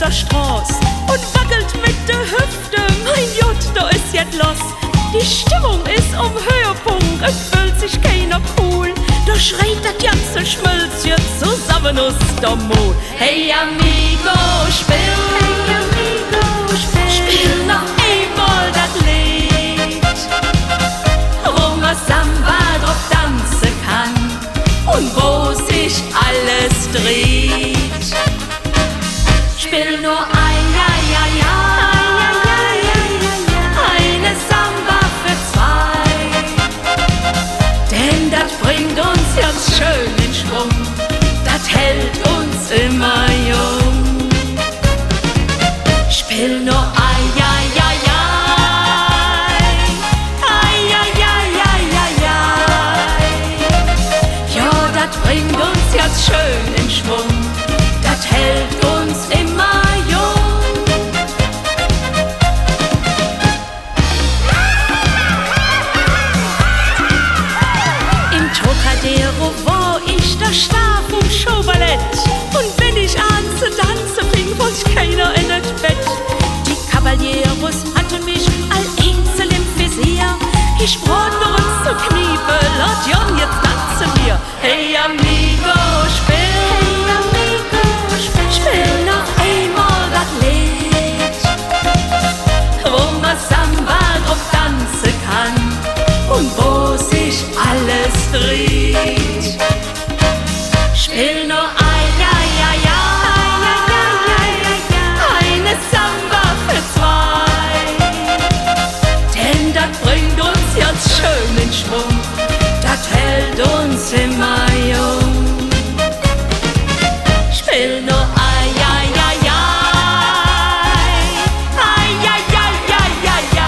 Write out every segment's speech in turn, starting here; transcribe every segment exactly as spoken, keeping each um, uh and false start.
der Straße und wackelt mit der Hüfte. Mein Gott, da ist jetzt los. Die Stimmung ist am Höhepunkt, es fühlt sich keiner cool. Da schreit das ganze Schmölzchen zusammen aus der Mond. Hey amigo, spiel, hey amigo, spiel, spiel noch einmal das Lied, wo man Samba drauf tanzen kann und wo sich alles dreht. Spiel nur ein, ja, ja, ja, eine Samba für zwei, denn das bringt uns ganz schön in Schwung, das hält uns immer jung. Spiel nur ein, ja, ja, ja, ein, ja, ja, ja, ja, ja, ja, das bringt uns ganz schön in Schwung, das hält uns immer jung. Im Trocadero, wo ich da starr vom Showballett, und wenn ich an zu tanzen fing, wollte keiner in das Bett. Die Caballeros hatten mich all einzeln im Visier. Ich brauch nur uns zu kniepe, laut Jon, jetzt tanzen wir. Hey amigo, spiel, hey amigo, spiel, spiel noch einmal das Lied, wo man Samba drauf tanzen kann und wo sich alles dreht. Spiel nur ein, ja, ja, ja, eine Samba für zwei, denn das bringt uns jetzt schön in Schwung, das hält uns immer jung. Spiel nur ein, ja, ja, ja, ein, ja, ja, ja,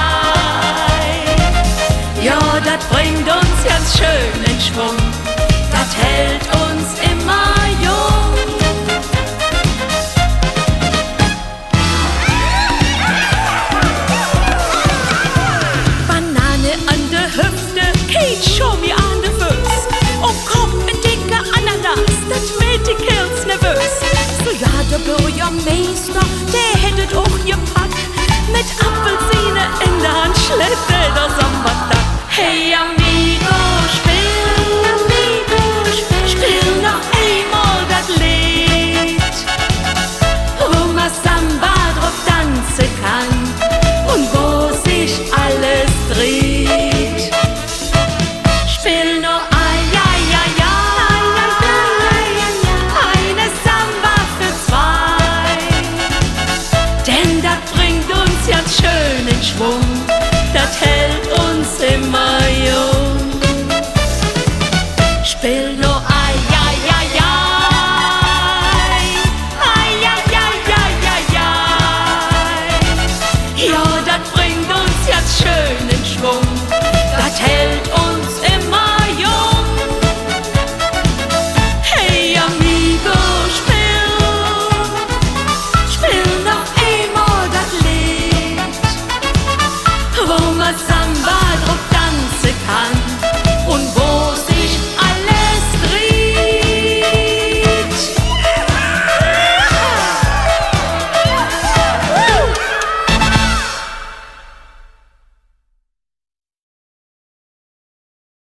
ja, ja, ja, das bringt uns jetzt schön in Schwung, das hält uns immer jung. Banane an der Hüfte, Kate, show me an der Fuß. Oh komm, ein dicker Ananas, das macht die Kerls nervös. So ja, der Bürgermeister, der hättet auch gepackt, mit Apfelsine in der Hand schlägt er das Samba-Tag. Hey amigo, spiel, amigo, spiel, spiel noch einmal das Lied, wo man Samba drauf tanzen kann und wo sich alles dreht.